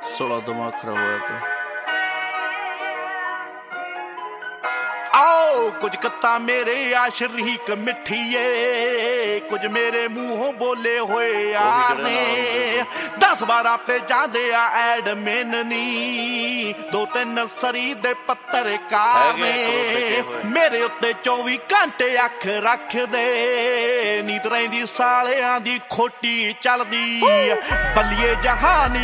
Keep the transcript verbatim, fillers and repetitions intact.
सोलह दिमाग खराब होया पे आओ कुछ कत्ता मेरे आ शरीक मिठीए कुछ मेरे मुंहों बोले होए यार ने दस बारह पे जादे आ एडमिन नी दो तीन सरी दे पत्रकार ने मेरे उत्ते चौबी घंटे अख रख दे नीत रहिंदी सालियां दी खोटी चलदी बल्लिए जहान